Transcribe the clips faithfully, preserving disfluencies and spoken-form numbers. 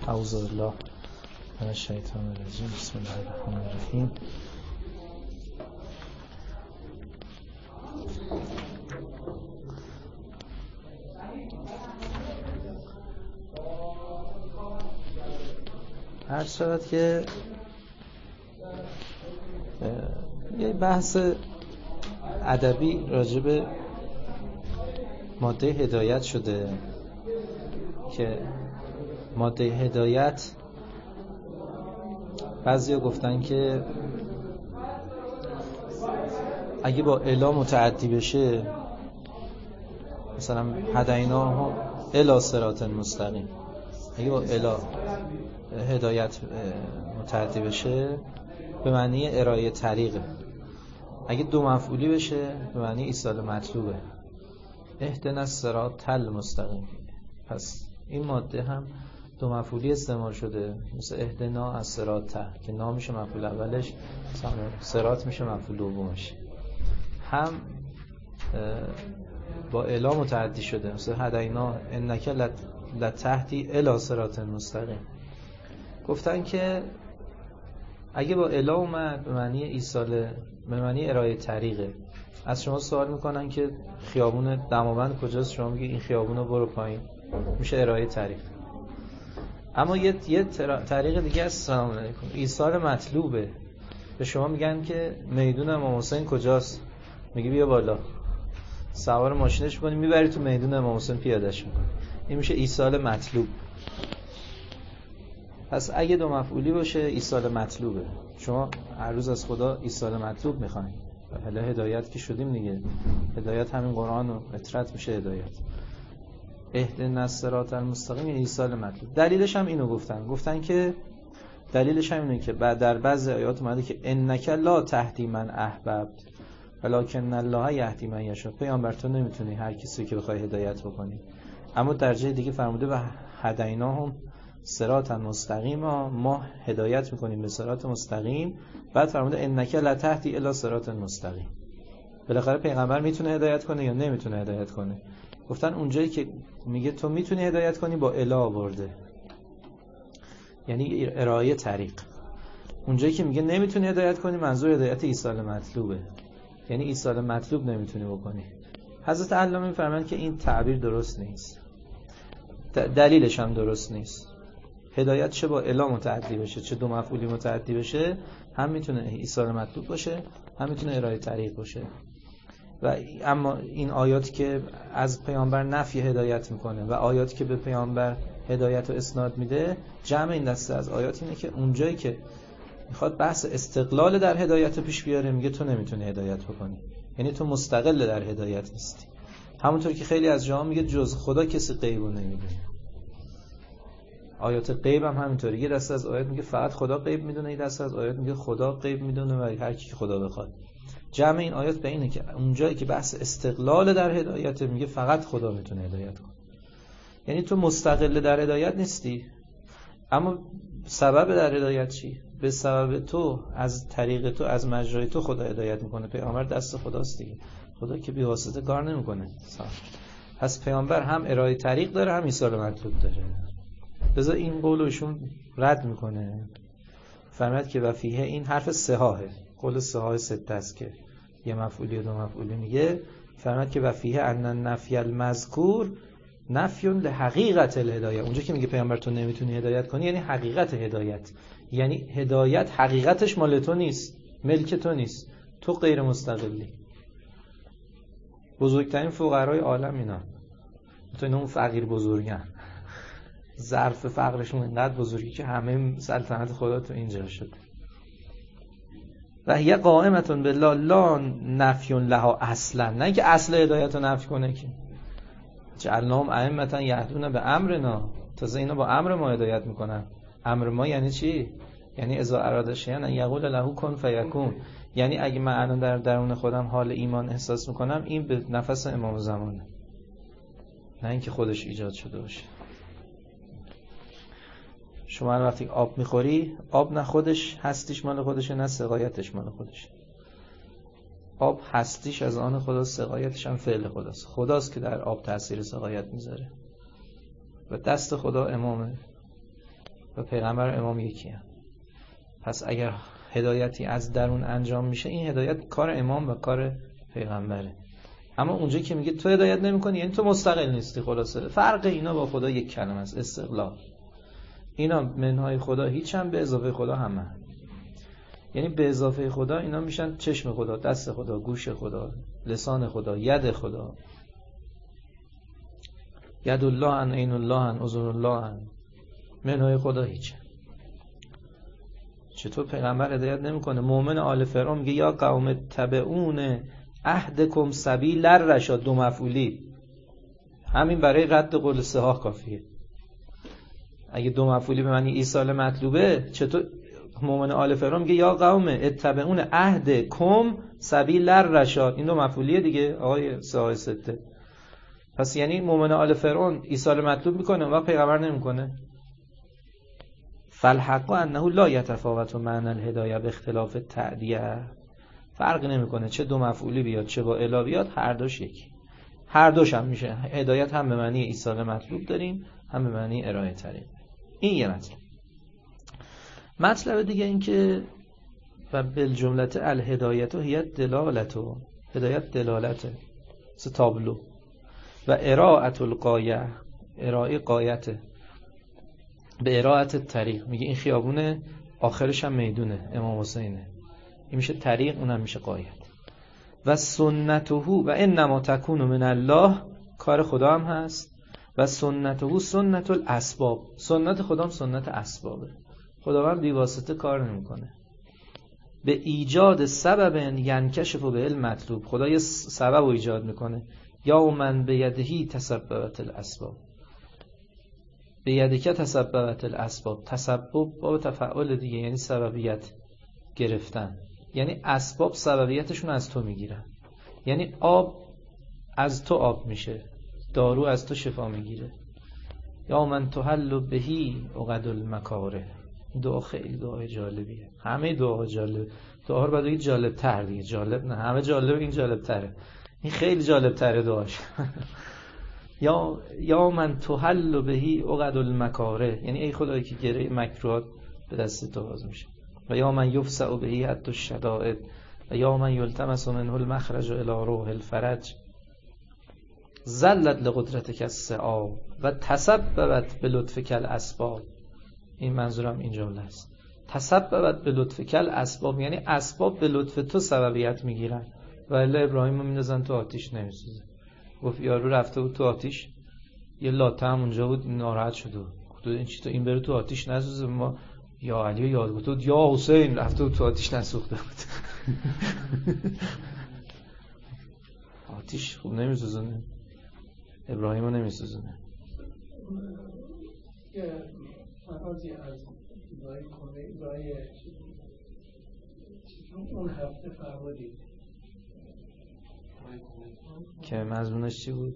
اعوذ بالله من الشیطان الرجیم. بسم الله الرحمن الرحیم. عرض شود که یه بحث ادبی راجع به ماده هدایت شده که ماده هدایت بعضیا گفتن که اگه با الا متعدی بشه، مثلا هدیناه الی صراط مستقیم، اگه با الا هدایت متعدی بشه به معنی ارائه طریقه. اگه دو مفعولی بشه به معنی ایصال مطلوبه، اهدنا الصراط المستقیم. پس این ماده هم دو مفعولی استعمال شده، مثل اهدنا الصراط که نا میشه مفعول اولش، صراط میشه مفعول دومش. هم با الا متعدی شده، مثل هدینا انک لتهدی الی صراط مستقیم. گفتن که اگه با الا اومد به معنی ایصال، به معنی ارائه طریقه. از شما سوال میکنن که خیابون دماوند کجاست، شما میگی این خیابون رو برو پایین، میشه ارائه طریق. اما یه یه طریق دیگه است، سلام علیکم، ایصال مطلوبه. به شما میگن که میدون امام حسین کجاست، میگی بیا بالا، سوار ماشینش میکنی میبری تو میدون امام حسین پیادهش میکنی، این میشه ایصال مطلوب. پس اگه دو مفعولی باشه ایصال مطلوبه. شما هر روز از خدا ایصال مطلوب میخواین. حالا هدایت که شدیم دیگه، هدایت همین قرآن و اطرت میشه هدایت. اهدنا الصراط المستقیم یعنی ایصال مطلوب. دلیلش هم اینو گفتن گفتن که دلیلش هم اینه که بعد در بعضی آیات اومده که انک لا تهدی من احببت ولکن الله یهدی من یشاء. پیامبر تو نمیتونی هر کسی که بخوای هدایت بکنی. اما در جای دیگه فرموده به هدیناهم صراط مستقیم، ما هدایت میکنیم به صراط مستقیم. بعد فرموده انک لا تهدی الی صراط مستقیم. بالاخره پیغمبر میتونه هدایت کنه یا نمیتونه هدایت کنه؟ گفتن اونجایی که میگه تو میتونی هدایت کنی با الا آورده، یعنی ارائه طریق. اونجایی که میگه نمیتونی هدایت کنی منظور هدایت ایصال مطلوبه، یعنی ایصال مطلوب نمیتونی بکنی. حضرت علامه میفرمایند که این تعبیر درست نیست، دلیلش هم درست نیست. هدایت چه با الا متعدی بشه چه دو مفعولی متعدی بشه، هم میتونه ایصال مطلوب باشه هم میتونه ارائه طریق باشه. و اما این آیات که از پیامبر نفی هدایت میکنه و آیات که به پیامبر هدایت و اسناد میده، جمع این دسته از آیات اینه که اونجایی که میخواد بحث استقلال در هدایت پیش بیاره میگه تو نمیتونی هدایت بکنی، یعنی تو مستقل در هدایت نیستی. همونطور که خیلی از جاها میگه جز خدا کسی غیبو نمیدونه. آیات غیب هم همینطوری، یه دسته از آیات میگه فقط خدا غیب میدونه، یه دسته از آیات میگه خدا غیب میدونه و هر کی که خدا بخواد. جمع این آیات به اینه که اونجایی که بحث استقلال در هدایت میگه فقط خدا میتونه هدایت کنه، یعنی تو مستقل در هدایت نیستی. اما سبب در هدایت چی؟ به سبب تو، از طریق تو، از مجرای تو خدا هدایت میکنه. پیامبر دست خداست دیگه، خدا که بی واسطه کار نمیکنه. پس پیامبر هم ارائه طریق داره هم ایصال مطلوب داره. بذار این قولشون رد میکنه، فرمود که وفیه این حرف سهاهه، قول سهاه سته است که یه مفعولی و دو مفعولی میگه. فرمود که وفیه ان النفی المذکور نفی لحقیقت الهدایه. اونجا که میگه پیامبر تو نمیتونی هدایت کنی یعنی حقیقت هدایت، یعنی هدایت حقیقتش مال تو نیست، ملک تو نیست، تو غیر مستقلی. بزرگترین فقرای عالم اینا، تو اینا اون فقیر بزرگن، ظرف فقرشون اینقدر بزرگی که همه سلطنت خدا تو اینجا شده. و هی قائمتون بالله لا نفی لها اصلا، نه که اصل هدایت رو نفی کنه که جعلناهم ائمة یهدون به امرنا، تازه اینا با امر ما هدایت میکنن. امر ما یعنی چی؟ یعنی اذا اراد شیئا ان یقول له کن فیکون. یعنی اگه من الان در درون خودم حال ایمان احساس میکنم، این به نفس امام زمانه، نه اینکه خودش ایجاد شده باشه. شما وقتی آب میخوری، آب نه خودش هستیش مال خودشه نه سقایتش مال خودشه. آب هستیش از آن خداست، سقایتش هم فعل خداست. خداست که در آب تأثیر سقایت میذاره و دست خدا امامه. و پیغمبر امام یکی هم. پس اگر هدایتی از درون انجام میشه، این هدایت کار امام و کار پیغمبره. اما اونجایی که میگه تو هدایت نمی‌کنی یعنی تو مستقل نیستی. خلاصه فرق اینا با خدا یک کلمه است، استقلال. اینا منهای خدا هیچ هم، به اضافه خدا همه. یعنی به اضافه خدا اینا میشن چشم خدا، دست خدا، گوش خدا، لسان خدا، ید خدا. ید الله ان، عین الله ان، اذن الله ان. منهای خدا هیچ. چطور پیغمبر هدایت نمیکنه؟ مؤمن آل فرعون میگه یا قوم تبعون عهدکم سبیل الرشاد، دو مفعولی. همین برای رد قول سهاه کافیه. اگه دو مفعولی به معنی ایصال مطلوبه، چطور مؤمن آل فرعون میگه یا قوم اتبعون عهدکم سبیل الرشاد، این دو مفعولیه دیگه آقای سهاه سته. پس یعنی مؤمن آل فرعون ایصال مطلوب میکنه و پیغمبر نمیکنه. فالحق انه لا یتفاوت معنی الهدایه به اختلاف التعدیه. فرق نمیکنه چه دو مفعولی بیاد چه با الا بیاد، هر دوش یکی. هر دوش هم میشه هدایت، هم به معنی ایصال مطلوب داریم، هم به معنی ارائه طریق. این یه مطلب. مطلب دیگه این که و بالجملت الهدایت و هی دلالت، و هدایت دلالته، مثل تابلو. و ارائت القایه، ارائه قایته، به ارائت طریق. میگه این خیابونه، آخرش هم میدونه امام حسینه، این میشه طریق، اونم میشه قایت. و سنته و انما تکون من الله، کار خدا هم هست. و سنته سنت الاسباب، سنت خدا هم سنت اسبابه. خداوند بی واسطه کار نمیکنه. به ایجاد سبب ینکشف به المطلوب، خدا یه سبب رو ایجاد میکنه. یا من به یدهی تسببت الاسباب، به یدکه تسببت الاسباب. تسبب با تفعال دیگه، یعنی سببیت گرفتن. یعنی اسباب سببیتشون از تو میگیرن. یعنی آب از تو آب میشه، دارو از تو شفا میگیره. یا من تحل بهی عقد المکاره. دعا خیلی دعای جالبیه. همه دعا جالب، دعا رو باید بگید جالب تر دیگه. جالب نه، همه جالب، این جالب تره. این خیلی جالب تره دعاش. یا یا من تحل بهی عقد المکاره، یعنی ای خدایی که گره مکروهات به دست تو باز میشه. و یا من یفسع بهی حد الشدائد، و یا من یلتمس منه المخرج الی روح الفرج. زلت لقدرتک السعاب و تسببت به لطفک الاسباب. این منظورم این جمله است. تسببت به لطفک الاسباب، یعنی اسباب به لطف تو سببیت میگیرن. و الا ابراهیم رو میندازن تو آتیش نمیسوزه. گفت یارو رفته بود تو آتیش، یه لاته هم اونجا بود، ناراحت شد. گفت این چی تو این بره تو آتیش نسوزه؟ ما یا علی یاد بود، یا حسین رفته بود تو آتیش نسوخته بود. آتیش خوب نمیسوزونه، ابراهیم رو نمیسوزونه. یه فرازی از دعای کنه، دعای اون هفته فرمودید که مضمونش چی بود؟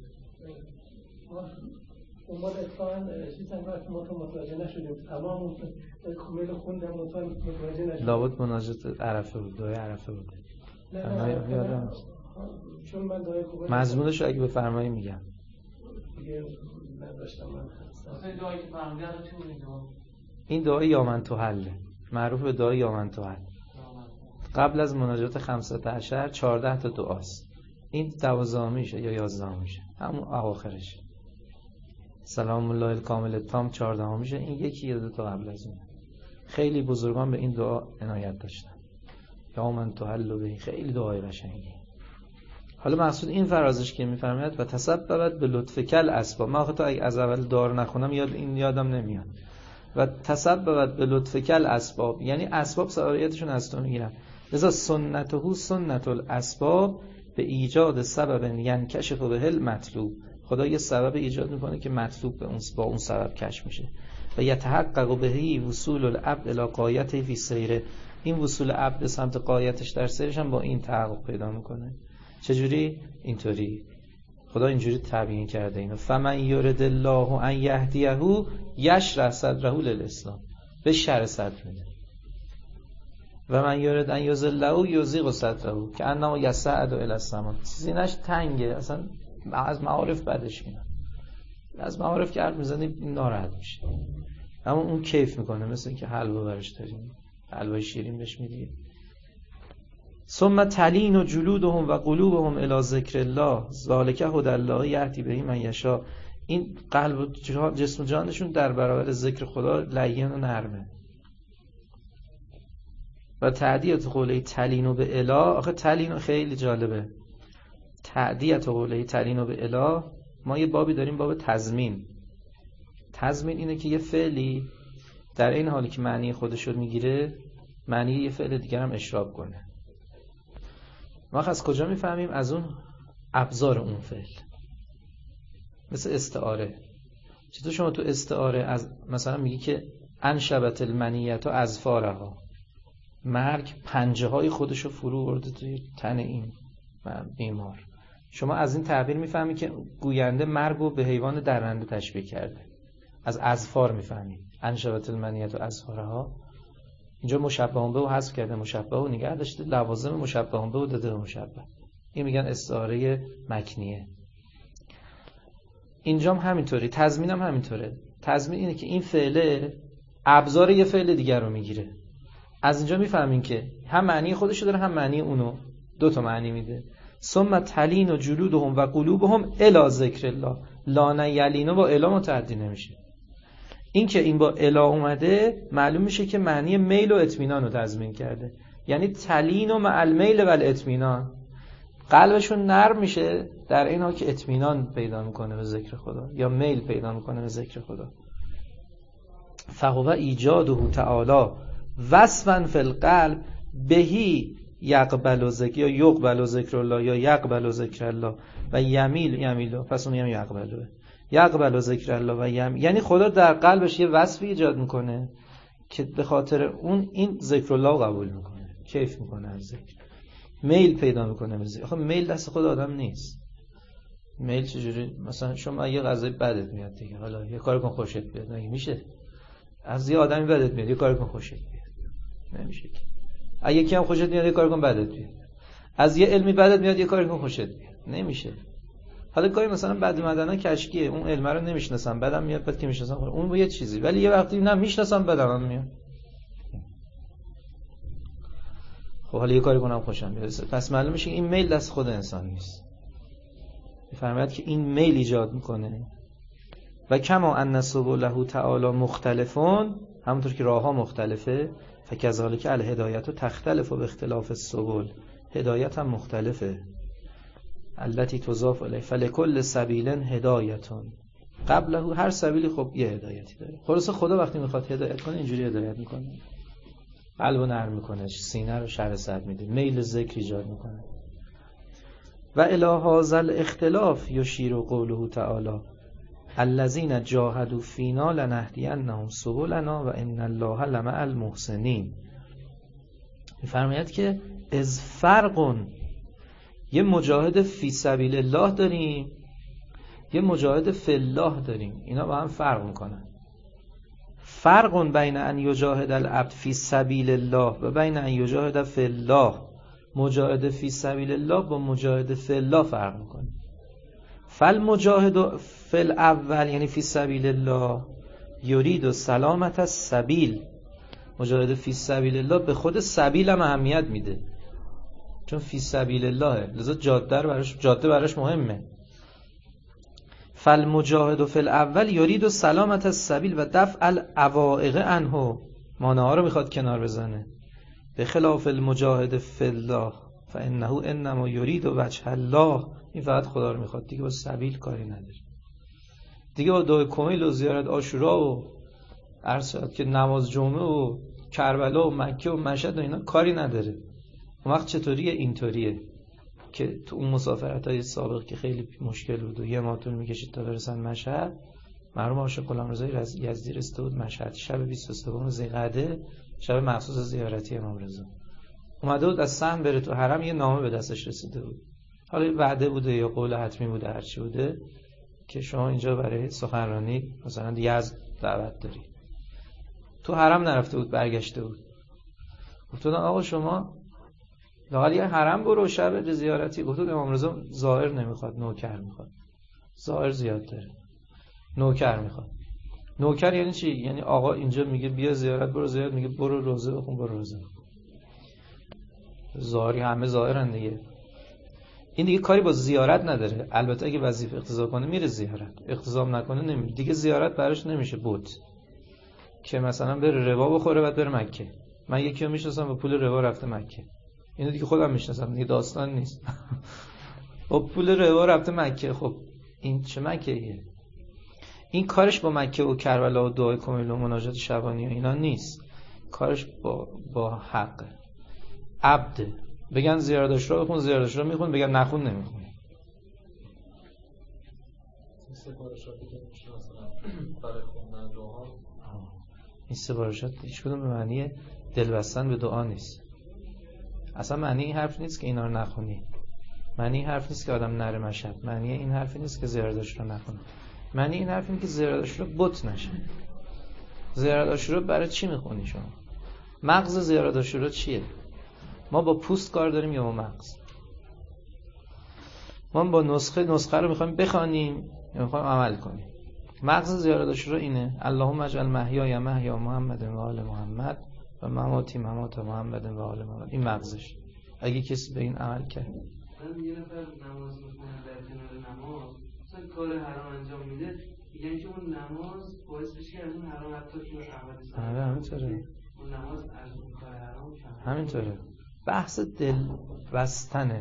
دنبال اتفاقا چیزم وقت ما تو متوجه نشدیم، تمام کمیل خوندم متوجه نشدیم. لابد مناجات عرفه بود، دعای عرفه بود. نه نه یادم چون من دعای خوبه مضمونش اگه بفرمایی میگم دیگه نداشتم. من دعایی که فرمودید چی بود این دعا؟ این دعای یا من تحله، معروف به دعای یا من تحل. قبل از مناجات خمسة عشر چهارده تا دعاست. این دوازدهمیشه یا یازدهمیشه، همون اواخرش. سلام الله الکامل التام چهاردهمیشه. این یکی یا دو تا قبل از اون. خیلی بزرگان به این دعا عنایت داشتن. یا من تحل به، خیلی دعای قشنگی. حالا مقصود این فرازش که میفرماید و تسببت به لطفک الاسباب. من تا اگه از اول دعا رو نخونم یاد این یادم نمیاد. و تسببت به لطفک الاسباب، یعنی اسباب سببیتشون از تو میگیرن. لذا سنته سنت الاسباب به ایجاد سبب ینکشف به المطلوب. خدا یه سبب ایجاد میکنه که مطلوب به اون با اون سبب کشف میشه. و یتحقق بهی وصول العبد الی قایته فی سیره. این وصول عبد به سمت قایتش در سیرش هم با این تحقق پیدا میکنه. چجوری؟ اینطوری. خدا اینجوری تبیین کرده اینو. فمن یرد الله ان یهدیه یشرح صدره للاسلام. به شرح صدر میده. و من یرد ان یضله یضیق صدره که انما یصعد الی السما. سینه‌اش تنگه، اصلا از معارف بدش میاد. از معارف که حرف میزنی ناراحت میشه. اما اون کیف میکنه، مثل اینکه حلوا برش داریم، حلوای شیرین بهش میدی. ثم تلین و جلودهم و قلوبهم الی ذکر الله ذالک هدی الله یهدی به من یشاء. این قلب و جسم و جانشون در برابر ذکر خدا لین و نرمه. و تعدیت قوله تلین به اله، آخه تلین خیلی جالبه. تعدیت قوله تلین به اله، ما یه بابی داریم، باب تضمین. تضمین اینه که یه فعلی در این حالی که معنی خودش رو میگیره، معنی یه فعل دیگر هم اشراب کنه. ما از کجا میفهمیم؟ از اون ابزار اون فعل. مثل استعاره. چطور شما تو استعاره از مثلا میگی که انشبت المنیت و اظفارها، مرگ پنجه های خودش رو فرو برده توی تن این بیمار. شما از این تعبیر میفهمی که گوینده مرگ رو به حیوان درنده تشبیه کرده. از اظفار میفهمی انشبت المنیت و اظفارها. اینجا مشبه به و حذف کرده، مشبه و نگه داشته، لوازم مشبه به و داده به مشبه. این میگن استعاره مکنیه. اینجا هم همینطوری، تضمین هم همینطوره. تضمین اینه که این فعله ابزار یه فعل دیگر رو میگیره. از اینجا میفهمین که هم معنی خودشو داره هم معنی اونو، دو تا معنی میده. ثم تلین و جلودهم و قلوبهم الی ذکر الله. لا یلینو با الی متعدی نمیشه. این که این با الی اومده معلوم میشه که معنی میل و اطمینان رو تضمین کرده. یعنی تلین و مع المیل و الاطمینان، قلبشون نرم میشه در این حال که اطمینان پیدا میکنه به ذکر خدا یا میل پیدا میکنه به ذکر خدا. فهو ایجاده تعالی وصفا فی القلب بهی یقبل ذکر یا یقبل ذکر الله یا یقبل ذکر الله و یمیل یمیل پس اون هم یقبل یقبل ذکر الله و یمیل. یعنی خدا در قلبش یه وصفی ایجاد میکنه که به خاطر اون این ذکر الله قبول میکنه، کیف میکنه از ذکر، میل پیدا میکنه به ذکر. آخه میل دست خود آدم نیست. میل چجوری؟ مثلا شما یه غذای بدت میاد دیگه، حالا یه کار کن خوشت بیاد، مگه میشه؟ از یه آدمی بدت میاد یه کار کن خوشت بیاد، نمیشه که. اگه یکی هم خوشت میاد یه کار کن بدت بیاد. از یه علمی بدت میاد یه کار کن خوشت بیاد، نمیشه. حالا گاهی مثلا بد مدنا کشکیه، اون علم رو نمیشناسم، بعدم میاد بعد که میشناسم اون با یه چیزی، ولی یه وقتی نه میشناسم بدم میاد. خب حالا یه کاری کنم خوشم بیاد. پس معلوم میشه این میل دست خود انسان نیست. میفهمید که این میل ایجاد میکنه. و کما ان سبله تعالی مختلفون، همونطور که راهها مختلفه، فکذالک الهدایت تختلف به اختلاف السبل، هدایت هم مختلفه. التي تضاف الیه فلکل سبیل هدایتون قبله، هر سبیلی خب یه هدایتی داره. خلاص خدا وقتی میخواد هدایت کنه اینجوری هدایت میکنه، قلبو نرم میکنه، سینه رو شرح میده، میل ذکر ایجاد میکنه. و الی هذا الاختلاف یشیر قوله تعالی الذين جاهدوا فینا لنهدینهم سبلنا و ان الله لمع المحسنین. میفرماید که از فرقون، یه مجاهد فی سبیل الله داریم، یه مجاهد فی الله داریم. اینا با هم فرق میکنن. فرق بین ان یجاهد العبد فی سبیل الله و بین ان یجاهد فی الله. مجاهد فی سبیل الله با مجاهد فی الله فرق میکنه. فالمجاهد فی الاول یعنی فی سبیل الله یرید سلامت السبیل. مجاهد فی سبیل الله به خود سبیل هم اهمیت میده، چون فی سبیل الله، لذا جاده براش جاده براش مهمه. فالمجاهد فی الاول یرید سلامت السبیل و دفع العوائق عنه، مانعها رو میخواد کنار بزنه. به خلاف المجاهد فی الله فانه انما یرید وجه الله، این فقط خدا رو میخواد، دیگه با سبیل کاری نداره، دیگه با دعای کمیل و زیارت عاشورا و عرض که نماز جمعه و کربلا و مکه و مشهد و اینا کاری نداره. اون وقت چطوریه؟ اینطوریه که تو اون مسافرت‌های سابق که خیلی مشکل بود و یه ماه طول می‌کشید تا برسن مشهد، مرحوم عاشق غلامرضا یزدی رسیده بود مشهد شب بیست و سوم ذی‌قعده، شب مخصوص زیارتی امام رضا. اومده بود از سهم بره تو حرم، یه نامه به دستش رسیده بود. حالا وعده بوده یا قول حتمی بوده، هر چی بوده، که شما اینجا برای سخنرانی مثلا یزد دعوت داری. تو حرم نرفته بود، برگشته بود. گفتن آقا شما لااقل یه حرم برو شب زیارتی. گفتن امام رضا ظاهر نمیخواد، نوکر میخواد. ظاهر زیاد داره، نوکر میخواد. نوکر یعنی چی؟ یعنی آقا اینجا میگه بیا زیارت برو زیارت، میگه برو روزه بخون برو روزه. ظاهری همه ظاهرن دیگه. این دیگه کاری با زیارت نداره. البته اگه وظیفه اقتضا کنه میره زیارت، اقتضا نکنه نمیره. دیگه زیارت براش نمیشه بود که مثلا بره ربا بخوره بعد بره مکه. من یکی رو میشناسم با پول ربا رفته مکه. اینو دیگه خودم میشناسم، دیگه داستان نیست. با پول ربا رفته مکه. خب این چه مکه‌ایه؟ این کارش با مکه و کربلا و دعای کمیل و مناجات شبانی و اینا نیست. کارش با با حق عبد. بگن زیارتش رو بخون زیارتش رو میخون، بگن نخون نمیخون. سفارشاتی که میشه مثلا برای خوندن دعا، این سفارشات هیچ کدوم به معنی دل بستن به دعا نیست. اصلا معنی این حرف نیست که اینا رو نخونی. معنی این حرف نیست که آدم نره مشهد. معنی این حرف نیست که زیارتش رو نخونه. معنی این حرف اینه که زیارتش رو بت نشه. زیارتش رو برای چی میخونی شما؟ مغز زیارتش رو چیه؟ ما با پوست کار داریم یا با مغز؟ ما با نسخه نسخه رو میخوایم بخوانیم یا میخوایم عمل کنیم؟ مغز زیارتش رو اینه: اللهم اجعل محیای محیا محمد و آل محمد و مماتی ممات محمد و آل محمد. این مغزش. اگه کسی به این عمل کرد، من یه نفر نماز میخونه در کنار نماز مثلا کار حرام انجام میده، میگن که اون نماز باعث بشه از اون حرام حتی که عمل سازه. آره همینطوره. اون نماز از اون کار حرام کم. همینطوره. بحث دل بستنه.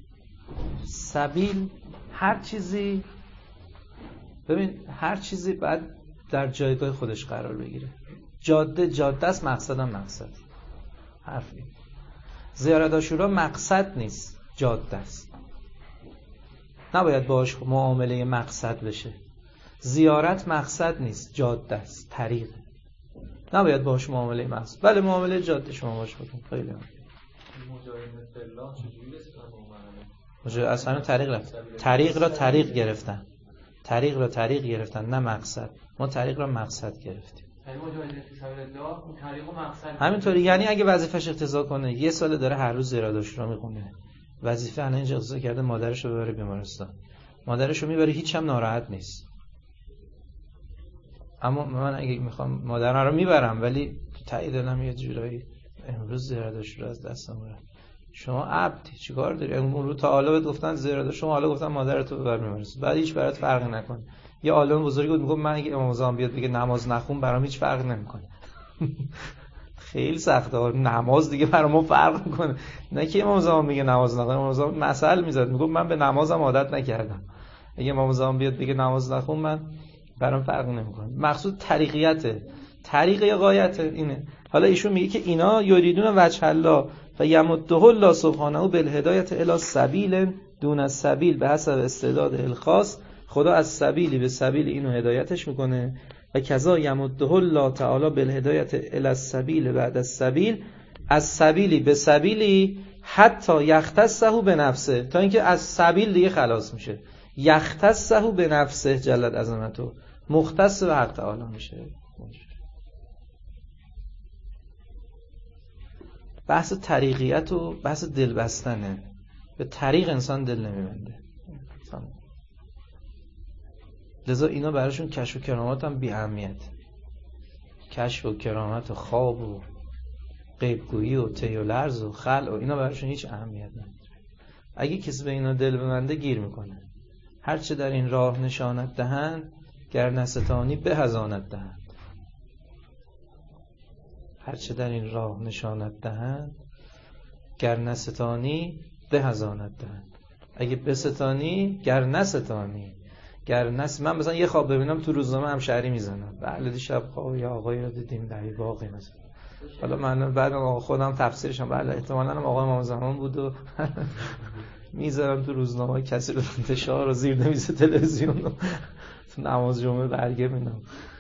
سبیل هر چیزی، ببین هر چیزی باید در جایگاه خودش قرار بگیره. جاده جاده است، مقصد هم مقصد. حرفی زیارت عاشورا مقصد نیست، جاده است. نباید باش معامله مقصد بشه. زیارت مقصد نیست، جاده است، طریق. نباید باش معامله مقصد. بله معامله جاده شما باش بکن. خیلی هم مجاهدین فالله چجوری اسلام اومدن؟ مجاهد اصلا طریق رفت. طریق را طریق گرفتن. طریق را طریق گرفتن، نه مقصد. ما طریق را مقصد گرفتیم. یعنی مجاهدین فی سبیل الله طریق و مقصد. همینطوری. یعنی اگه وظیفه‌اش اقتضا کنه، یه سال داره هر روز زیارت عاشورا میخونه. وظیفه الان اینجا اقتضا کرده مادرش رو ببره بیمارستان. مادرش رو میبره، هیچ هم ناراحت نیست. اما من اگه میخوام مادرم رو میبرم، ولی تایید دلم یه جورایی امروز زیارت عاشورا از دستم رفت. شما عبدی، چیکار داری؟ اون رو تا حالا بهت گفتن زیارت، شما حالا گفتن مادرتو ببر بیمارستان، بعد هیچ برات فرقی نکنه. یه عالم بزرگی بود میگه من اگه امام زمان بیاد بگه نماز نخون برام هیچ فرقی نمیکنه. خیلی سخته. نماز دیگه برام ما فرق میکنه. نه که امام زمان میگه نماز نخون. امام زمان مثل میزد، میگه من به نمازم عادت نکردم، اگه امام زمان بیاد بگه نماز نخون من برام فرق نمیکنه. مقصود طریقیته. طریق غایته اینه. حالا ایشون میگه که اینا یریدون وجه الله و یمده الله سبحانه بالهدایت الی سبیل دون السبیل به حسب استعداد الخاص. خدا از سبیلی به سبیل اینو هدایتش میکنه و کذا یمده الله تعالی بالهدایت الی السبیل بعد السبیل، از سبیلی به سبیلی حتی یختصه به نفسه، تا اینکه از سبیل دیگه خلاص میشه. یختصه به نفسه جلت عظمته، مختص به حق تعالی میشه. بحث طریقیت و بحث دل بستنه. به طریق انسان دل نمیبنده. لذا اینا براشون کشف و کرامات هم بی اهمیت. کشف و کرامت و خواب و غیبگویی و طی و لرز و خلع و اینا براشون هیچ اهمیت نداره. اگه کسی به اینا دل ببنده گیر میکنه. هرچه در این راه نشانت دهند، گر نستانی به هزانت دهند. هرچه در این راه نشانت دهند، گر نستانی به هزانت دهند. اگه بستانی، گر نستانی. گر نس من مثلا یه خواب ببینم تو روزنامه همشهری میزنم، بله دیشب خواب یا آقایی رو دیدیم در باغی مثلا. حالا من بعدم خودم تفسیرشم بله احتمالاً هم آقای امام زمان بود و میذارم تو روزنامه، کسی رو انتشار و زیر نویس تلویزیون و تو نماز جمعه برگه میدم.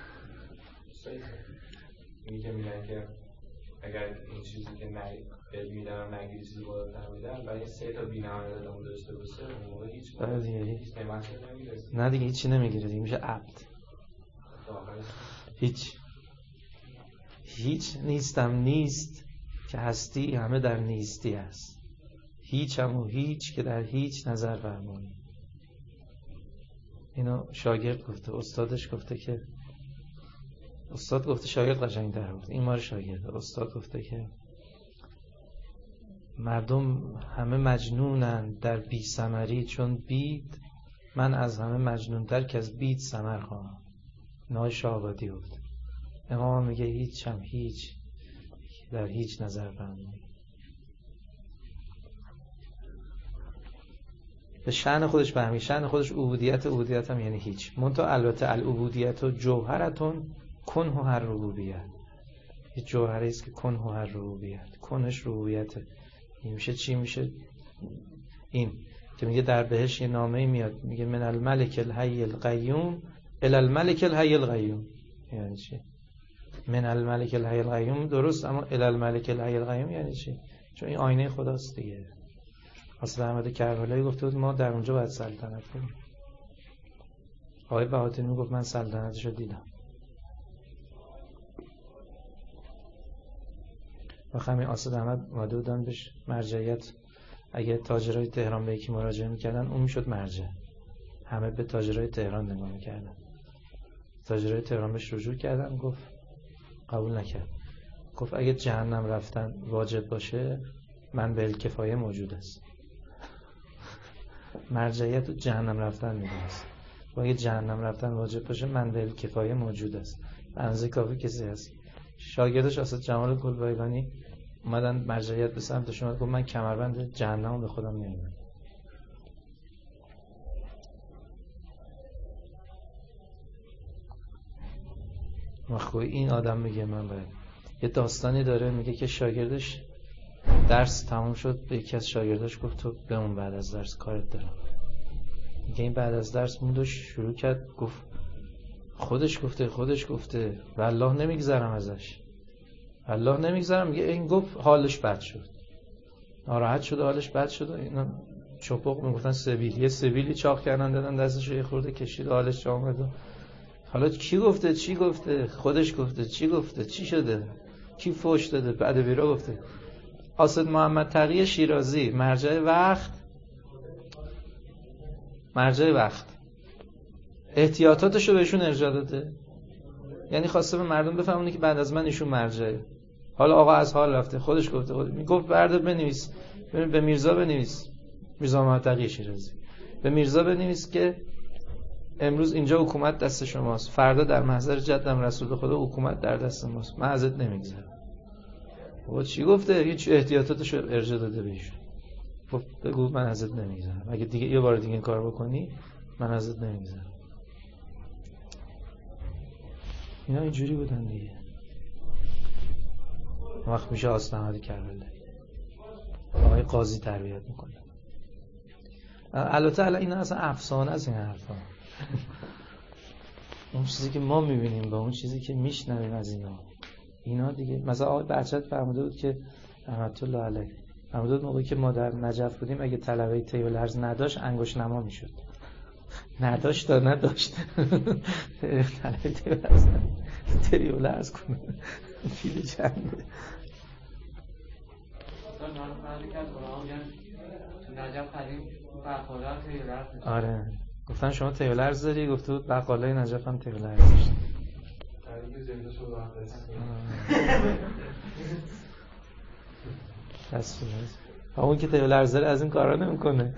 میگه میگن که اگر این چیزی که نگید میدن نگید چیزی بالاتر میدن، برای سه تا بی‌نهایت ادامه داشته باشه اون موقع هیچ هیچ نعمتی نمیرسه. نه دیگه هیچی نمیگیره دیگه، میشه عبد. هیچ هیچ نیستم نیست که هستی همه در نیستی است. هیچم و هیچ که در هیچ نظر فرمایی. اینو شاگرد گفته، استادش گفته که استاد گفته شاگرد قشنگ در بود، این مال شاگرد. استاد گفته که مردم همه مجنونن در بی ثمری، چون بید من از همه مجنونتر که از بید ثمر خواهم. نای شاهآبادی بود. امام میگه هیچ هم هیچ در هیچ نظر برمی به شأن خودش برمی شأن خودش عبودیت. عبودیت هم یعنی هیچ. منتها البته العبودیت و جوهرتون کنه هر ربوبیت. یه جوهری است که کنه هر ربوبیت، کنش ربوبیت. این میشه چی؟ میشه این که میگه در بهش یه نامه میاد میگه من الملک الحی القیوم الی الملک الحی القیوم. یعنی چی؟ من الملک الحی القیوم درست، اما الی الملک الحی القیوم یعنی چی؟ چون این آینه خداست دیگه. اصلا احمد کربلایی گفته بود ما در اونجا باید سلطنت کنیم. آقای بهاطینی میگفت من سلطنتشو دیدم. و همین آسد احمد اومده بودن بهش مرجعیت، اگه تاجرای تهران به یکی مراجعه میکردن اون میشد مرجع. همه به تاجرای تهران نگاه میکردن. تاجرای تهران بهش رجوع کردن، گفت قبول نکرد. گفت اگه جهنم رفتن واجب باشه من به الکفایه موجود است. مرجعیت و جهنم رفتن میدونست. و اگه جهنم رفتن واجب باشه من به الکفایه موجود است. اندازه کافی کسی هست. شاگردش اسد جمال گلبایگانی اومدن مرجعیت به سمتش اومد، گفت من کمربند جهنم به خودم نمیدونم. مخوی این آدم میگه من باید. یه داستانی داره میگه که شاگردش درس تموم شد، به یکی از شاگرداش گفت تو بمون بعد از درس کارت دارم. میگه این بعد از درس موند و شروع کرد گفت خودش گفته خودش گفته والله نمیگذرم ازش، والله نمیگذرم. میگه این گفت حالش بد شد، ناراحت شد، حالش بد شد. اینا چپق میگفتن سبیل، یه سبیلی چاق کردن دادن دستش یه خورده کشید حالش آمد. حالا کی گفته چی گفته؟ خودش گفته چی گفته؟ چی شده؟ کی فوش داده؟ بعد بیرا گفته. اسد محمد تقی شیرازی مرجع وقت مرجع وقت احتیاطاتشو بهشون ارجاع داده. یعنی خواسته به مردم بفهمونه که بعد از من ایشون مرجعه. حالا آقا از حال رفته، خودش گفته، خود میگفت بردار بنویس، به میرزا بنویس، میرزا محمد تقی شیرازی، به میرزا بنویس که امروز اینجا حکومت دست شماست، فردا در محضر جدم رسول خدا حکومت در دست ماست، من ازت نمیگذرم. بابا چی گفته؟ هیچ احتیاطاتشو ارجاع داده بهشون. گفت بگو من ازت نمیگذرم، اگه دیگه یه بار دیگه این کار بکنی من ازت نمیگذرم. اینا اینجوری بودن دیگه. وقت میشه آسد احمد کربلایی آقای قاضی تربیت میکنه. البته الان اینا اصلا افسانه است این حرفا. اون چیزی که ما میبینیم با اون چیزی که میشنویم از اینا اینا دیگه. مثلا آقای بهجت فرموده بود که رحمت الله علیه فرموده بود موقعی که ما در نجف بودیم اگه طلبه طی الارض نداشت انگشت نما میشد. نداشت تا نداشت. طلبه طی الارض طی الارض کنه فیل چنده. آره گفتن شما طی الارض داری؟ گفته بود بقالای نجف هم طی الارض داشت. دست اون که طی الارض داره از این کارا نمیکنه.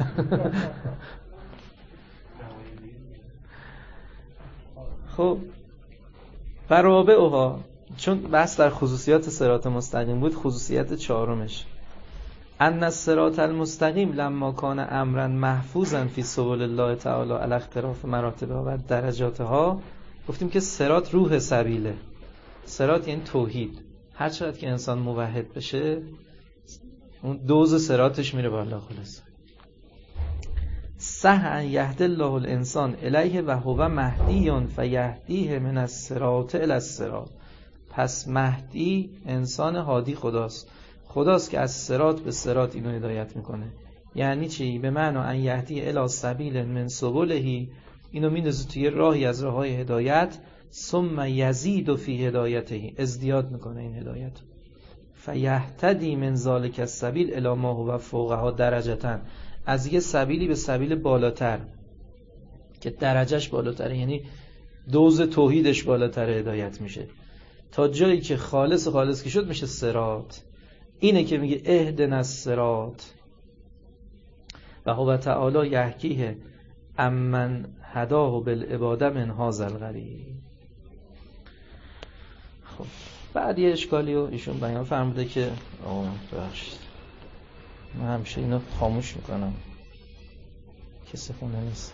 خب فرابعها، چون بحث در خصوصیات صراط مستقیم بود، خصوصیت چهارمش ان الصراط المستقیم لما کان امرا محفوظا فی سبل الله تعالی علی اختلاف مراتبها و درجاتها. گفتیم که صراط روح سبیله. صراط یعنی توحید. هر چقدر که انسان موحد بشه اون دوز صراطش میره بالا. خلاص صح ان یهدی الله الانسان الیه و هو مهدی فیهدیه من الصراط الی الصراط. پس مهدی انسان هادی خداست، خداست که از صراط به صراط اینو هدایت میکنه. یعنی چی؟ به معنی ان یهدی الی سبیل من سبلهی، اینو میندازه توی راهی از راههای هدایت. ثم یزید فی هدایته، ازدیاد میکنه این هدایت. فیهتدی من ذلک السبیل الی ما هو فوقها درجه، از یه سبیلی به سبیل بالاتر که درجهش بالاتره، یعنی دوز توحیدش بالاتره هدایت میشه. تا جایی که خالص خالص که شد میشه صراط. اینه که میگه اهدنا الصراط و هو تعالی یحکیه امن هداه بالعباده من هذا الغریب. خب بعد یه اشکالی رو ایشون بیان فرموده که آه ببخشید من همیشه اینو خاموش میکنم، کسی خونه نیست.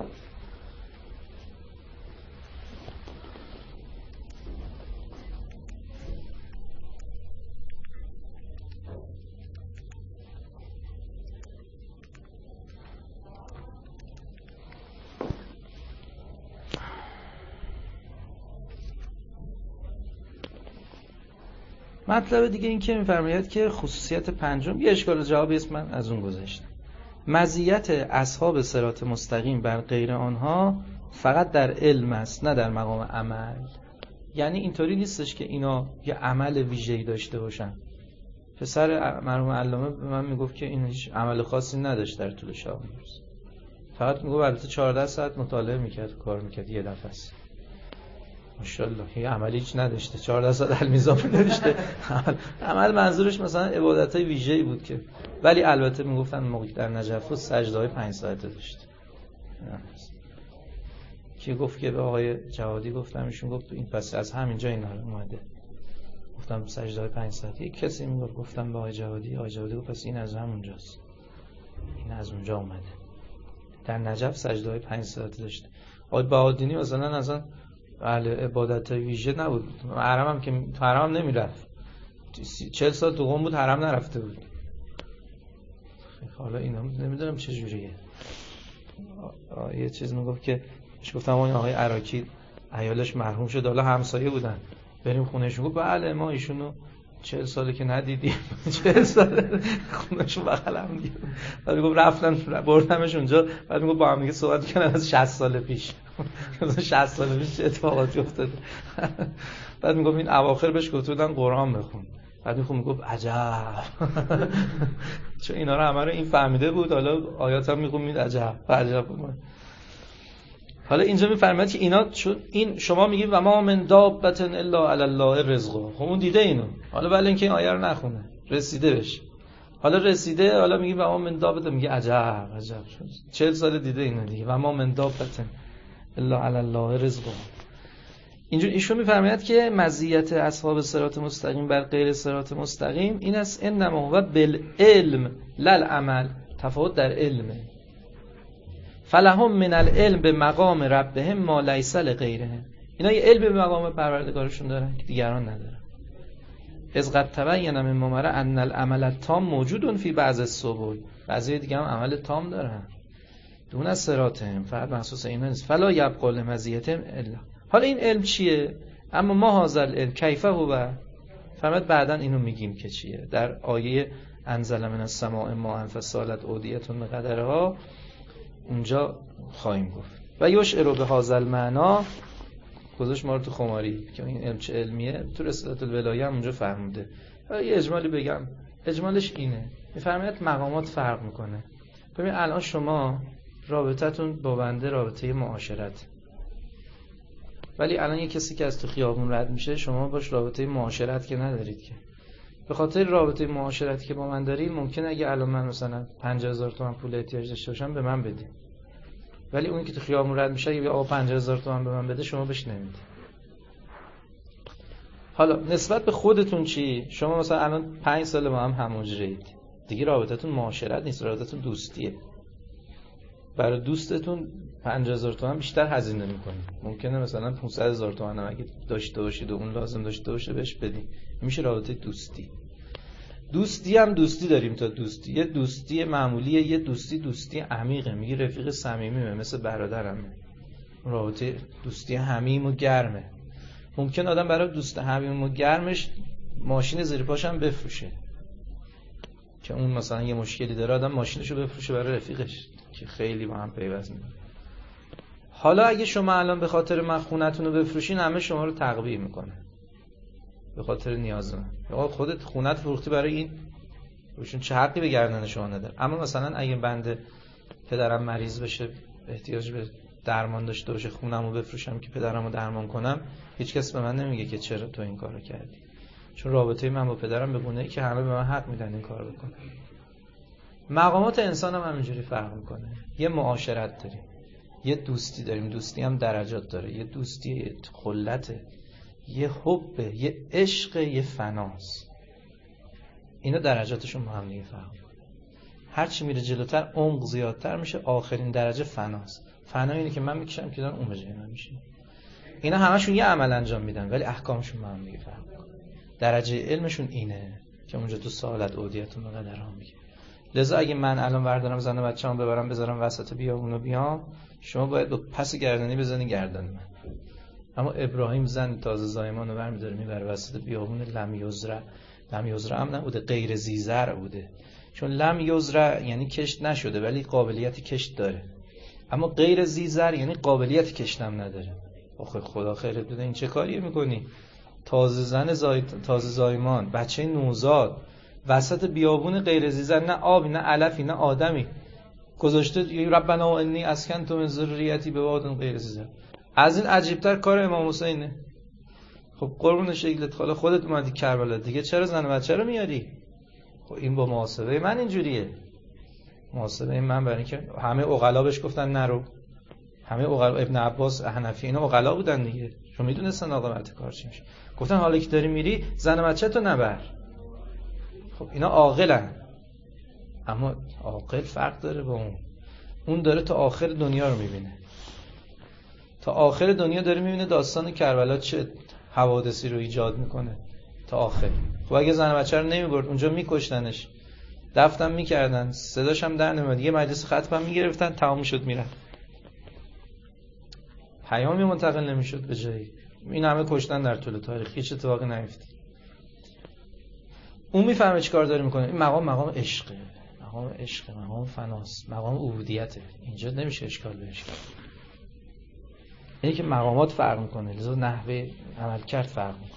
مطلب دیگه این که می‌فرماید که خصوصیت پنجم، یه اشکال جوابی است من از اون گذاشتم، مزیت اصحاب صراط مستقیم بر غیر آنها فقط در علم است نه در مقام عمل. یعنی اینطوری نیستش که اینا یه عمل ویژه‌ای داشته باشن. پسر مرحوم علامه به من میگفت که این هیچ عمل خاصی نداشت در طول شب روز، فقط میگفت البته چهارده ساعت مطالعه میکرد، کار میکرد یه دفعه است. ماشاءالله یه عملی هیچ نداشته، چهارده ساعت المیزان نداشته. عمل منظورش مثلا عبادتای ویژه‌ای بود که، ولی البته میگفتن موقعی در نجف بود سجده‌های پنج ساعته داشت. کی گفت که به آقای جوادی گفتم، ایشون گفت این پس از همینجا اینا اومده. گفتم سجده‌های پنج ساعته. یک کسی میگفت، گفتم به آقای جوادی، آقای جوادی گفت پس این از همونجاست، این از اونجا اومده. در نجف سجده‌های پنج ساعته داشت. آقای بهادینی مثلا اصلا اهل عبادتای ویژه نبود، حرم هم که تو حرم نمیرفت، چهل سال تو قم بود حرم نرفته بود. حالا اینا نمیدونم چه جوریه. یه چیز میگفت که اش گفتم اون آقای عراقی عیالش مرحوم شد، حالا همسایه بودن، بریم خونهشون. گفت بله ما ایشونو چهل ساله که ندیدیم، چهل ساله خونهشون بغل هم دیگه. بعد گفت رفتن بردمش اونجا، بعد میگفت با هم دیگه صحبت می‌کنن از شصت سال پیش، مثلا شصت سال پیش چه اتفاقاتی افتاده. بعد میگفت این اواخر بهش گفتن قرآن بخون، بعد میگفت میگفت عجب، چون اینا رو همه رو این فهمیده بود، حالا آیات هم میگفت عجب عجب. حالا اینجا میفرماید که اینا چون این شما میگید و ما من دابة الا علی الله رزقها، خب اون دیده اینو، حالا ولی اینکه این آیه رو نخونه رسیده بشه، حالا رسیده، حالا میگه و ما من دابة، میگه عجب عجب، چهل سال دیده اینو دیگه، و ما من دابة الا علی الله رزقها. اینجا ایشون میفرماید که مزیت اصحاب صراط مستقیم بر غیر صراط مستقیم این است انما هو بالعلم لا العمل، تفاوت در علمه. فلهم من العلم به مقام ربهم ما لیس لغیرهم، اینا یه علم به مقام پروردگارشون دارن که دیگران ندارن. از قد تبین من ممر ان العمل التام موجود فی بعض السبل، بعضی دیگه هم عمل تام دارن دون از صراطهم، فقط مخصوص اینا نیست. فلا یبقى لمزیتهم الا، حالا این علم چیه؟ اما ما هذا العلم کیف هو، فرمود بعدن اینو میگیم که چیه. در آیه انزل من السماء ماء فسالت اودیة بقدرها اونجا خواهیم گفت. و یشعر به هذا المعنا، گذاشت ما رو تو خماری که این علم چه علمیه، تو رسالت الولایه هم اونجا فرموده. یه اجمالی بگم، اجمالش اینه، میفرماید مقامات فرق میکنه. ببین الان شما رابطتون با بنده رابطه معاشرت، ولی الان یه کسی که از تو خیابون رد میشه شما باش رابطه معاشرت که ندارید که. به خاطر رابطه معاشرتی که با من داری ممکنه اگه الان من مثلا پنجاه هزار تومان پول احتیاج داشته باشم به من بدی، ولی اونی که تو خیابون رد میشه اگه آقا پنجاه هزار تومان به من بده شما بهش نمیدی. حالا نسبت به خودتون چی؟ شما مثلا الان پنج سال با هم هم‌حجره‌اید، دیگه رابطتون معاشرت نیست، رابطتون دوستیه. برای دوستتون پنجاه هزار تومان بیشتر هزینه میکنید، ممکنه مثلا پانصد هزار تومان هم اگه داشته باشید و اون لازم داشته باشه بهش بدی، میشه رابطه دوستی. دوستی هم دوستی داریم تا دوستی، یه دوستی معمولیه، یه دوستی دوستی عمیقه، میگه رفیق صمیمیمه مثل برادرمه، رابطه دوستی حمیم و گرمه. ممکن آدم برای دوست حمیم و گرمش ماشین زیر پاش هم بفروشه، که اون مثلا یه مشکلی داره آدم ماشینشو بفروشه برای رفیقش که خیلی با هم پیوست میکنه. حالا اگه شما الان به خاطر من خونتون رو بفروشین همه شما رو تقویع میکنه به خاطر نیاز من. آقا خودت خونت فروختی برای این، روشون چه حقی به گردن شما نداره. اما مثلا اگه بنده پدرم مریض بشه احتیاج به درمان داشته باشه خونمو بفروشم که پدرمو درمان کنم، هیچ کس به من نمیگه که چرا تو این کارو کردی. چون رابطه من با پدرم به گونه‌ای که همه به من حق میدن این کارو بکنم. مقامات انسان هم همینجوری فرق میکنه. یه معاشرت داریم، یه دوستی داریم، دوستی هم درجات داره. یه دوستی یه خلته، یه حبه، یه عشق، یه فناست. اینا درجاتشون با هم دیگه فرق میکنه. هر چی میره جلوتر عمق زیادتر میشه. آخرین درجه فناست. فنا اینه که من میکشم که دارن اون به جای من میشینه. اینا همشون یه عمل انجام میدن ولی احکامشون با هم دیگه فرق میکنه. درجه علمشون اینه که اونجا تو سوالت اودیتون مقدر هم میگه. لذا اگه من الان بردارم زن و بچه‌ام ببرم بذارم وسط بیابون و بیام، شما باید با پس گردنی بزنی گردن من. اما ابراهیم زن تازه زایمان رو برمی‌داره میبره وسط بیابون. لم یزرع، لم یزرع هم نبوده، غیر ذی زرع بوده. چون لم یزرع یعنی کشت نشده ولی قابلیت کشت داره. اما غیر ذی زرع یعنی قابلیت کشت هم نداره. آخه خدا خیرت بده، این چه کاریه میکنی؟ تازه زن زای... تازه زایمان، بچه نوزاد، وسط بیابون غیر ذی زرع، نه آبی نه علفی نه آدمی، گذاشته ربنا انی اسکنت من ذریتی بواد غیر ذی زرع. از این عجیبتر کار امام حسینه. خب قربون شکلت، حالا خودت اومدی کربلا دیگه، چرا زن و بچه رو میاری؟ خب این با محاسبه من اینجوریه. محاسبه من برای اینکه همه عقلا بهش گفتن نرو. همه عقلا، ابن عباس، حنفی، اینا عقلا بودن دیگه، چون میدونستن عاقبت کار چی میشه. گفتن حالا که داری میری زن و بچه تو نبر. خب اینا عاقلن، اما عاقل فرق داره با اون. اون داره تا آخر دنیا رو میبینه، تا آخر دنیا داره میبینه داستان کربلا چه حوادثی رو ایجاد میکنه تا آخر. خب اگه زن و بچه رو نمیبرد اونجا میکشتنش، دفتم میکردن، صداش هم در نمیاد، یه مجلس خطبه هم میگرفتن، تمام شد میرن، پیامی منتقل نمیشد به جایی. این همه کشتن در طول تاریخ، هیچ اتفاقی نیفتاد. اون میفهمه چیکار داره میکنه. این مقام مقام عشقه، مقام عشق، مقام فناست، مقام عبودیته. اینجا نمیشه اشکال بهش کرد. اینه که مقامات فرق میکنه، لذا نحوه عملکرد فرق میکنه.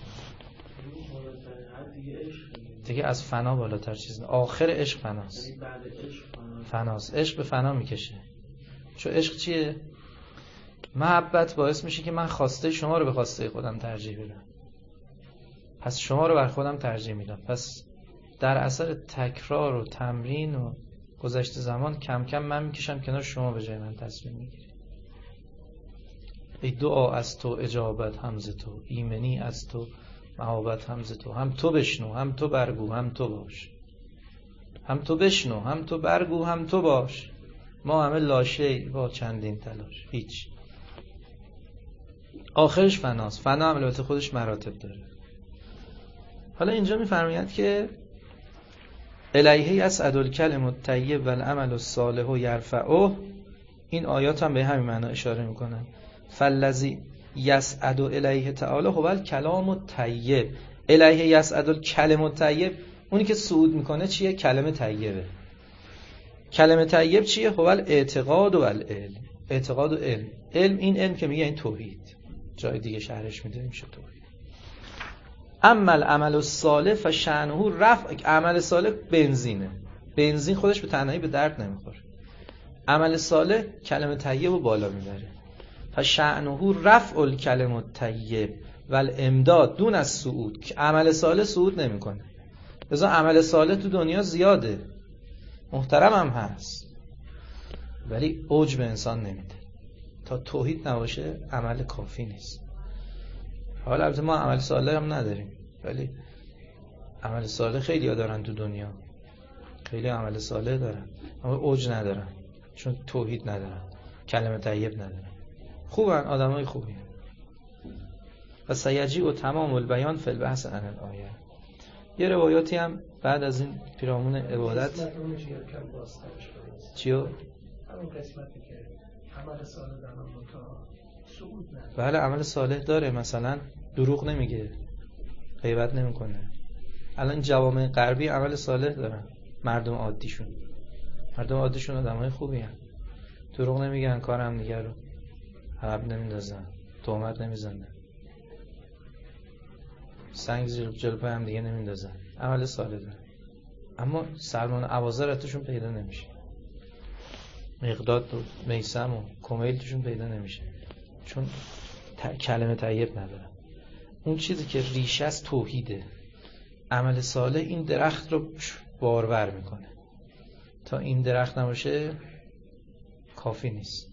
دیگه از فنا بالاتر چیز نه. آخر عشق فناست. فناست. عشق به فنا میکشه. چون عشق چیه؟ محبت باعث میشه که من خواسته شما رو به خواسته خودم ترجیح بدم. پس شما رو بر خودم ترجیح میدم. پس در اثر تکرار و تمرین و گذشت زمان کم کم من میکشم کنار، شما به جای من تصمیم میگیری. ای دعا از تو، اجابت همز تو، ایمنی از تو، محابت همز تو. هم تو بشنو، هم تو برگو، هم تو باش. هم تو بشنو، هم تو برگو، هم تو باش. ما همه لاشه با چندین تلاش. هیچ. آخرش فناست. فنا هم البته خودش مراتب داره. حالا اینجا میفرماید که الیه یسعد الکلم الطیب والعمل الصالح یرفعه. این آیات هم به همین معنا اشاره میکنن. فالذی یسعد الیه تعالی هو الکلام الطیب. الیه یسعد الکلم الطیب، اونی که صعود میکنه چیه؟ کلمه طیبه. کلمه طیب چیه؟ هو الاعتقاد و العلم. اعتقاد و علم. علم، این علم که میگه این توحید، جای دیگه شرحش میده میشه توحید. اما العمل الصالح فشأنه رفع. عمل صالح بنزینه. بنزین خودش به تنهایی به درد نمیخوره. عمل صالح کلمه طیب رو بالا میبره. فشأنه رفع الکلم الطیب والامداد دون از صعود. عمل صالح صعود نمیکنه. لذا عمل صالح تو دنیا زیاده، محترم هم هست، ولی اوج به انسان نمیده. تا توحید نباشه عمل کافی نیست. حالا البته ما عمل صالح هم نداریم، ولی عمل صالح خیلی ها دارن تو دنیا، خیلی عمل صالح دارن اما اوج ندارن، چون توحید ندارن، کلمه طیب ندارن. خوبن، آدمای خوبی هن. و سیجیع و تمام البیان فی البحث عن الآیه. یه روایاتی هم بعد از این پیرامون عبادت چیو؟ همون قسمتی که عمل صالح دارن متا صعود نداره. بله عمل صالح داره، مثلا دروغ نمیگه، غیبت نمیکنه. الان جوامع غربی عمل صالح دارن، مردم عادیشون مردم عادیشون آدمای خوبی هن. دروغ نمیگن، کار هم دیگر رو عقب نمیندازن، تهمت نمیزنن، سنگ زیر جلو پای هم دیگه نمیندازن، عمل صالح دارن. اما سلمان اوازه رتشون پیدا نمیشه. مقداد و میثم و کمیل توشون پیدا نمیشه، چون ت... کلمه طیب ندارن. اون چیزی که ریشه از توحیده، عمل صالح این درخت رو بارور میکنه. تا این درخت نباشه کافی نیست.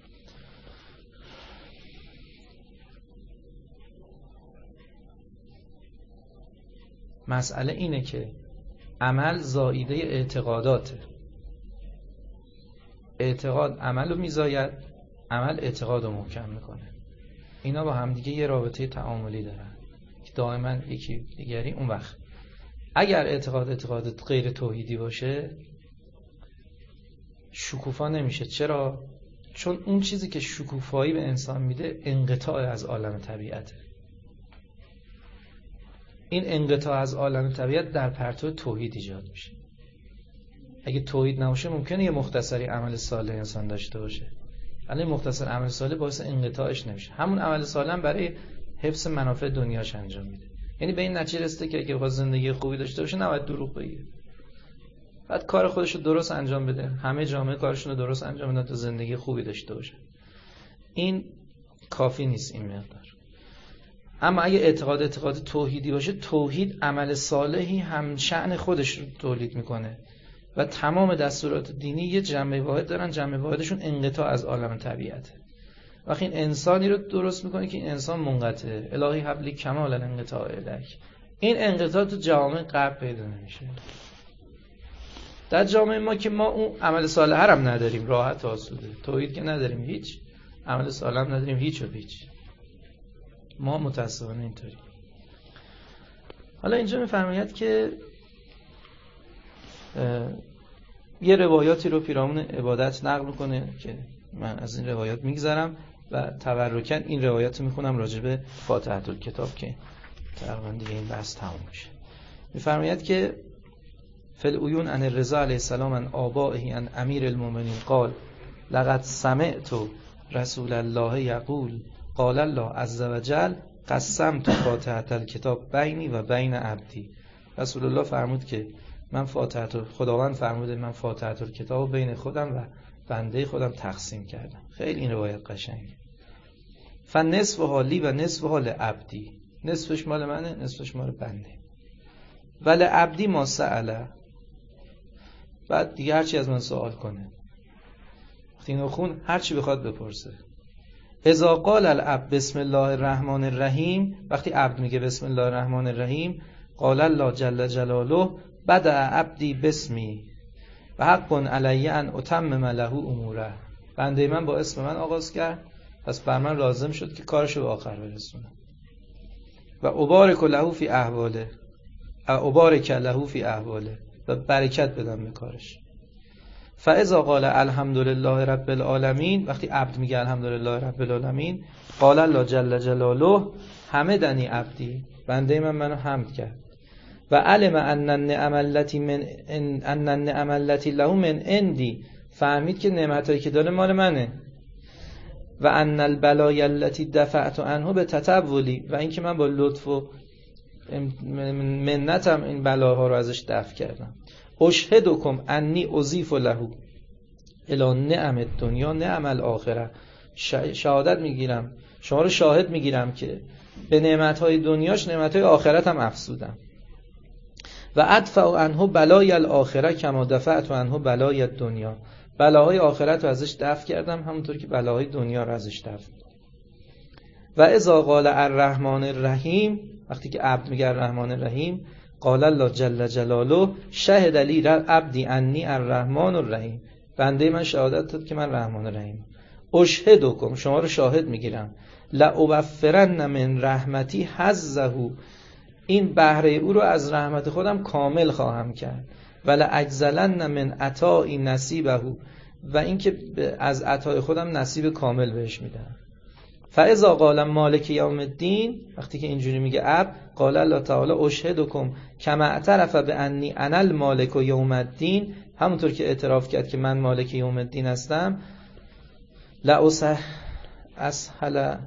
مسئله اینه که عمل زائیده اعتقاداته. اعتقاد عمل رو میزاید، عمل اعتقاد رو محکم میکنه. اینا با همدیگه یه رابطه تعاملی دارن که دائما یکی دیگری. اون وقت اگر اعتقاد اعتقاد غیر توحیدی باشه شکوفا نمیشه. چرا؟ چون اون چیزی که شکوفایی به انسان میده انقطاع از عالم طبیعته. این انقطاع از عالم طبیعت در پرتو توحید ایجاد میشه. اگه توحید نباشه ممکنه یه مختصری عمل صالح انسان داشته باشه، ولی مختصر عمل صالح باعث انقطاعش نمیشه. همون عمل صالح برای حفظ منافع دنیاش انجام میده. یعنی به این نتیجه رسیده که اگه بخواد زندگی خوبی داشته باشه نباید دروغ بگه، بعد کار خودش رو درست انجام بده. همه جامعه کارشون رو درست انجام بدن تا زندگی خوبی داشته باشه. این کافی نیست این مقدار. اما اگه اعتقاد اعتقاد توحیدی باشه، توحید عمل صالحی هم شأن خودش رو تولید میکنه و تمام دستورات دینی یه جنبه واحد دارن. جنبه واحدشون انقطاع از عالم طبیعته. وقتی این انسانی رو درست میکنه که این انسان منقطعه، الهی حبلی کمال الانقطاع الک، این انقطاع تو جامعه قبل پیدا نمیشه. در جامعه ما که ما اون عمل صالح هم نداریم، راحت و آسوده، توحید که نداریم، هیچ عمل صالح هم نداریم، هیچ و هیچ. ما متاسفانه اینطوری. حالا اینجا میفرماید که یه روایاتی رو پیرامون عبادت نقل میکنه که من از این روایات میگذرم و تبرکاً این روایات رو میخونم راجع به فاتحه الکتاب که تقریبا دیگه این بحث تموم میشه. میفرماید که فل عیون ان الرضا علیه السلام ان آبائه ان امیر المؤمنین قال لقد سمعت رسول الله یقول قال الله عز وجل قسمت فاتحه الکتاب بینی و بین عبدی. رسول الله فرمود که من فاتحه خداوند فرموده من فاتحه الکتاب بین خودم و بنده خودم تقسیم کردم. خیلی این روایت قشنگه. فنصف حالی و نصف حال عبدی، نصفش مال منه نصفش مال بنده. ولی عبدی ما سأله، بعد دیگه هرچی از من سوال کنه. وقتی اینو خون هرچی بخواد بپرسه. اذا قال العبد بسم الله الرحمن الرحیم، وقتی عبد میگه بسم الله الرحمن الرحیم، قال الله جل جلاله بدأ عبدی بسمی و حق علی ان اتمم له اموره، بنده من با اسم من آغاز کرد پس بر من لازم شد که کارشو به آخر برسونم. و ابارک له فی احواله، ابارک له فی احواله، و برکت بدم به کارش. فاذا قال الحمدلله رب العالمین، وقتی عبد میگه الحمدلله رب العالمین، قال الله جل جلاله حمدنی عبدی، بنده من منو حمد کرد. و علم ان النعم التي من ان النعم التي له من عندي، فهمید که نعمتایی که داره مال منه. و ان البلایا التي دفعت عنه بتطولی، و اینکه من با لطف و منتم این بلاها رو ازش دفع کردم. اشهدکم انی اضیف له الی نعم الدنیا نعم الاخره، شهادت میگیرم، شما رو شاهد میگیرم که به نعمتهای دنیاش نعمتهای آخرت هم افزودم. و ادفع عنه بلای الاخره کما دفعت عنه بلای الدنیا، بلاهای آخرت رو ازش دفع کردم همونطور که بلاهای دنیا رو ازش دفع. و اذا قال الرحمن الرحیم، وقتی که عبد میگه الرحمن الرحیم، قال الله جل جلاله شهد لی عبدی انی الرحمن الرحیم، بنده من شهادت داد که من رحمان الرحیم. اشهدکم، شما رو شاهد میگیرم، لأوفرن من رحمتی حظه، این بهره او رو از رحمت خودم کامل خواهم کرد. ولا اجزلن من عطائی نصیبه، و اینکه از عطای خودم نصیب کامل بهش میدم. فاذا قال مالک یوم الدین، وقتی که اینجوری میگه عبد، قال الله تعالی اشهدکم کما اعترف بانی انا المالک یوم الدین، همونطور که اعتراف کرد که من مالک یوم الدین هستم. لا اسهل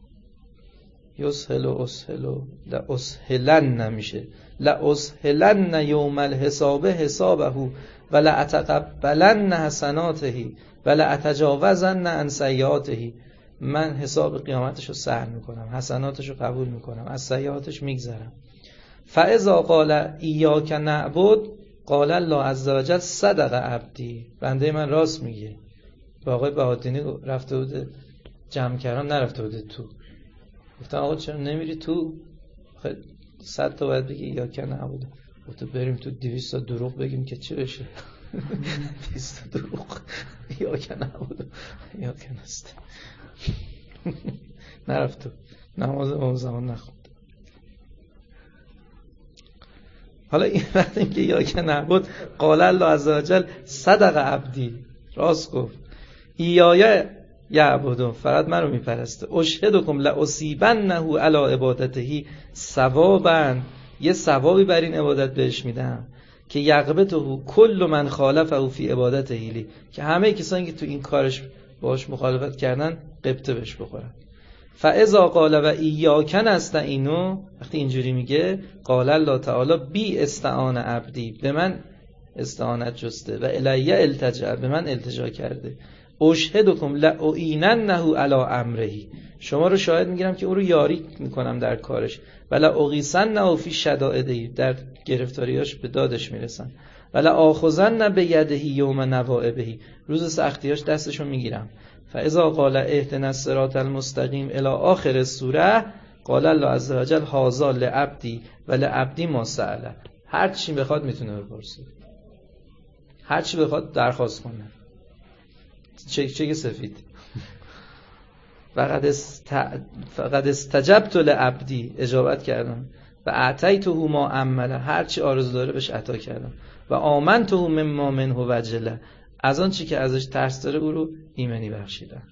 یسهل و اسهل لا اسهلن نمیشه، لا اسهلن یوم الحساب حسابه و لا اتقبلن حسناته ولا اتجاوزن عن سیئاته، من حساب قیامتش رو سهل میکنم، حسناتش رو قبول میکنم، از سیئاتش میگذرم. فاذا قال ایاک نعبد قال الله عز وجل صدق عبدی، بنده من راست میگه. با آقای بهادینی رفته بوده جمع‌کران، نرفته بوده تو. گفتن آقا چرا نمیری تو؟ خیلی صد تا باید بگی ایاک نعبد. گفت بریم تو دویست تا دروغ بگیم که چی بشه. دویست تا دروغ ایاک نعبد ایاک نستعین. نرفت تو، نماز اون زمان نخوند. حالا این وقتی که ایاک نعبد قال الله عز وجل صدق عبدی، راست گفت. ایای یعبدون، فقط منو میپرسته. اشهدکم لاصیبنه علی عبادته ثوابا، یه ثوابی بر این عبادت بهش میدم که یقبته کل من خالفه فی عبادته لی، که همه کسانی که تو این کارش باهاش مخالفت کردن قبطه بهش بخورن. فاذا قال و ایاک نستعینو، وقتی اینجوری میگه قال الله تعالی بی استعان عبدی، به من استعانت جسته، و الی التجا، به من التجا کرده. اشهدکم لاعیننه علی امره، شما رو شاهد میگیرم که او رو یاری میکنم در کارش. ولا اغیثنه فی شدائده، در گرفتاریاش به دادش میرسم. ولا آخذن بیده یوم نوائبه، روز سختیاش دستشو میگیرم. فاذا قال اهدنا الصراط المستقیم الی آخر السوره قال الله عز وجل هذا لعبدی و لعبدی ما سأل، هر چی بخواد میتونه بپرسه، هر چی بخواد درخواست کنه. چک چک سفید. فقد است فقد استجبت لعبدی، اجابت کردم. و اعطیته ما عمله، هر چی آرزو داره بهش عطا کردم. و آمنته مما منه وجله، از آن چی که ازش ترس داره او رو ایمنی بخشیدم.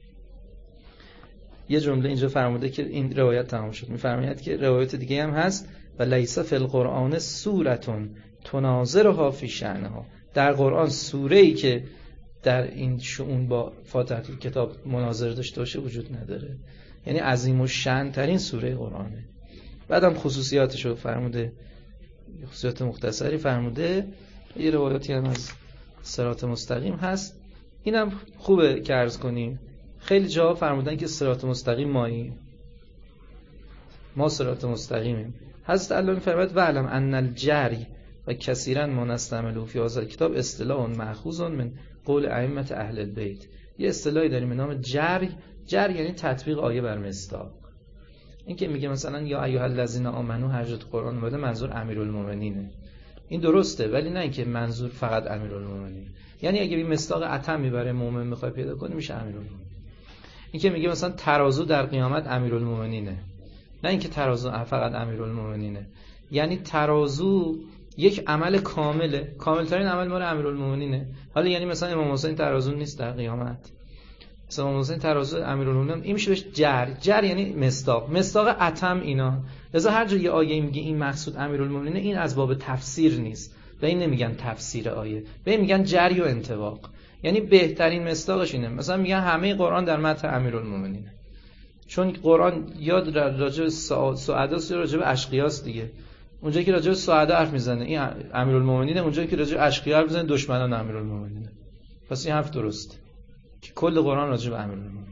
یه جمله اینجا فرموده که این روایت تمام شد. میفرماید که روایت دیگه هم هست و لیس فی القرآن سورتون تناظرها فی شأنها، در قرآن سوره‌ای که در این شؤون با فاتحه کتاب مناظره داشته باشه وجود نداره. یعنی عظیم و شأن ترین سوره قرآنه. بعدم خصوصیاتش رو فرموده، خصوصیات مختصری فرموده. یه روایاتی هم از صراط مستقیم هست، اینم خوبه که عرض کنیم. خیلی جاها فرمودن که صراط مستقیم ماییم، ما صراط مستقیمیم. حضرت الله می‌فرماید وعلم ان الجری و کثیرا ما نستعمله فی هذا الکتاب اصطلاح مأخوذ من قول ائمه اهل البیت. یه اصطلاحی داریم به نام جری. جری یعنی تطبیق آیه بر مصداق. این که میگه مثلا یا ایها الذین آمنو، هر جا قرآن اومده منظور امیرالمومنینه، این درسته، ولی نه اینکه منظور فقط امیرالمومنین. یعنی اگه بی مصداق اتم میبره مومن میخوای پیدا کنی میشه امیرالمومنین. این که میگه مثلا ترازو در قیامت امیرالمومنینه، نه اینکه ترازو فقط امیرالمومنینه. یعنی ترازو یک عمل کامله، کاملترین عمل مال امیرالمومنینه. حالا یعنی مثلا امام حسین ترازو نیست در قیامت، مثلا امام حسین ترازو امیرالمومنین، این میشه بهش جر. جر یعنی مصداق، مصداق اتم اینا. لذا هر جا یه آیه میگه این مقصود امیرالمومنینه، این از باب تفسیر نیست، به این نمیگن تفسیر آیه، به این میگن جری و انطباق. یعنی بهترین مصداقش اینه. مثلا میگن همه قرآن در مدح امیرالمومنینه، چون قرآن یا راجع به سعداست یا راجع به اشقیاست دیگه. اونجایی که راجع به سعدا حرف میزنه این امیرالمومنینه، اونجایی که راجع به اشقیا حرف میزنه دشمنان امیرالمومنینه. پس این حرف درسته که کل قرآن راجع به امیرالمومنین.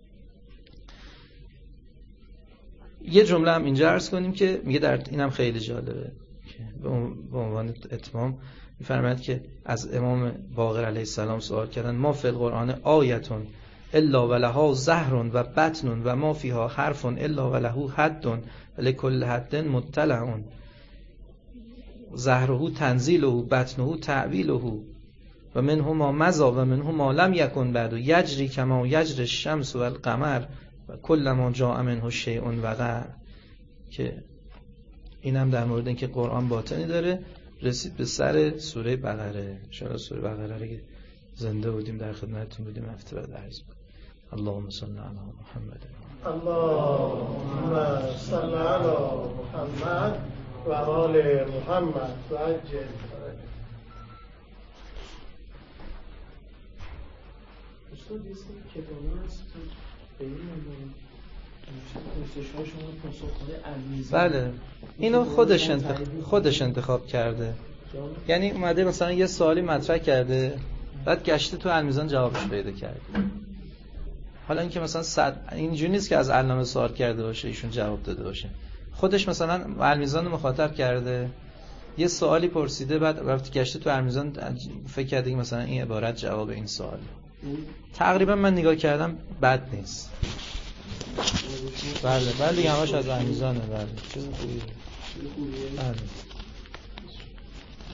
یه جمله هم اینجا عرض کنیم که میگه در اینم خیلی جالبه که به عنوان اتمام میفرماید که از امام باقر علیه السلام سوال کردن ما فی القرآن آیتون الا ولها زهر و بطن و ما فیها حرف الا وله حد لکل حد مطلع زهره تنزیله بطنه تعویله و منه ما مضى و منه ما لم یکن بعد یجری کما یجری الشمس و القمر و کل ما جاء منه شیء وقع. که اینم در مورد اینکه قرآن باطنی داره. رسید به سر سوره بقره. ان شاء الله سوره بقره رو زنده بودیم در خدمتتون بودیم هفته بعد عرض کنیم. اللهم صل علی محمد. اللهم صل علی محمد و آل محمد و عجل. استاد یه سری کتابه هست به این بله اینو خودش انتخاب خودش انتخاب کرده. یعنی اومده مثلا یه سوالی مطرح کرده، بعد گشته تو المیزان جوابش پیدا کرد. حالا اینکه مثلا صد اینجوری نیست که از علامه سوال کرده باشه ایشون جواب داده باشه، خودش مثلا المیزان رو مخاطب کرده یه سوالی پرسیده، بعد وقتی گشته تو المیزان فکر کرده که مثلا این عبارت جواب این سواله. تقریبا من نگاه کردم بد نیست. بله بله همش از المیزانه. بله چیز خوبیه. بله